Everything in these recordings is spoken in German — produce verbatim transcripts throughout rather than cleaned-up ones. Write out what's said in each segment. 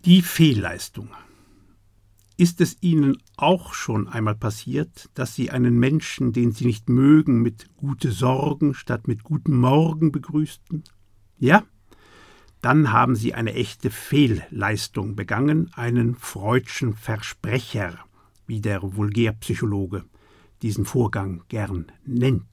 Die Fehlleistung. Ist es Ihnen auch schon einmal passiert, dass Sie einen Menschen, den Sie nicht mögen, mit gute Sorgen statt mit guten Morgen begrüßten? Ja? Dann haben Sie eine echte Fehlleistung begangen, einen freudschen Versprecher, wie der Vulgärpsychologe diesen Vorgang gern nennt.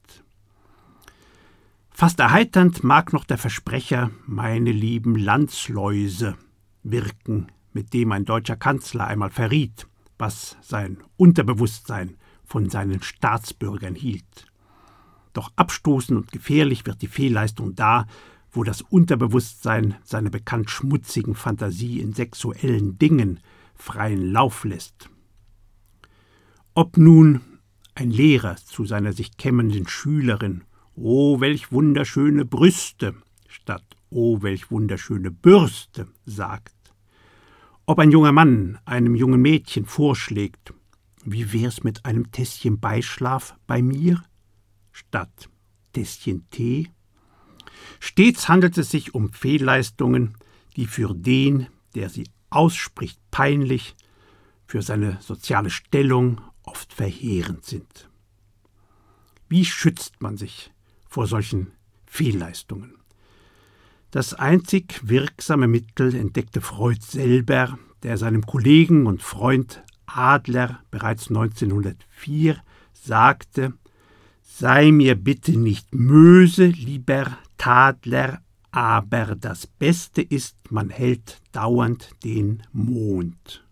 Fast erheiternd mag noch der Versprecher »meine lieben Landsläuse« wirken, mit dem ein deutscher Kanzler einmal verriet, was sein Unterbewusstsein von seinen Staatsbürgern hielt. Doch abstoßend und gefährlich wird die Fehlleistung da, wo das Unterbewusstsein seiner bekannt schmutzigen Fantasie in sexuellen Dingen freien Lauf lässt. Ob nun ein Lehrer zu seiner sich kämmenden Schülerin »Oh, welch wunderschöne Brüste« statt »Oh, welch wunderschöne Bürste« sagt. Ob ein junger Mann einem jungen Mädchen vorschlägt, »Wie wär's mit einem Tässchen Beischlaf bei mir« statt »Tässchen Tee«. Stets handelt es sich um Fehlleistungen, die für den, der sie ausspricht, peinlich, für seine soziale Stellung oft verheerend sind. Wie schützt man sich vor solchen Fehlleistungen? Das einzig wirksame Mittel entdeckte Freud selber, der seinem Kollegen und Freund Adler bereits neunzehnhundertvier sagte: »Sei mir bitte nicht Möse, lieber Tadler, aber das Beste ist, man hält dauernd den Mond.«